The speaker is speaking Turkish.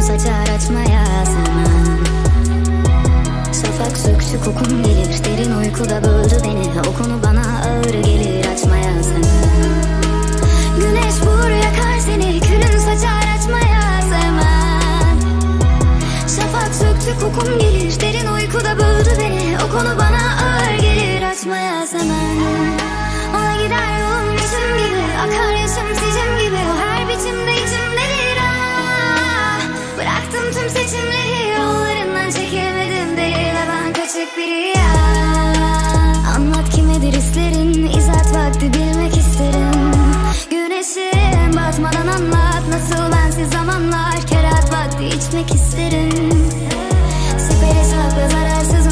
saçar açmaya sevmem. Şafak söktü kokun gelir, derin uykuda böldü beni. O konu bana ağır gelir, açmaya sevmem. Güneş vur yakar seni, külün saçar açmaya sevmem. Şafak söktü kokun gelir, derin uykuda böldü beni. O konu bana ağır gelir, açmaya sevmem. Ona gider yolum geçim gibi, akar yaşım sicim gibi. O her biçimde içimdedir ah. Bıraktım tüm seçimleri, yollarından çekilmedim değil ve ben kaçık biri ya. Anlat kimedir hislerin, izat vakti bilmek isterim. Güneşim batmadan anlat, nasıl bensiz zamanlar. Kerat vakti içmek isterim. Siperi sakla zararsız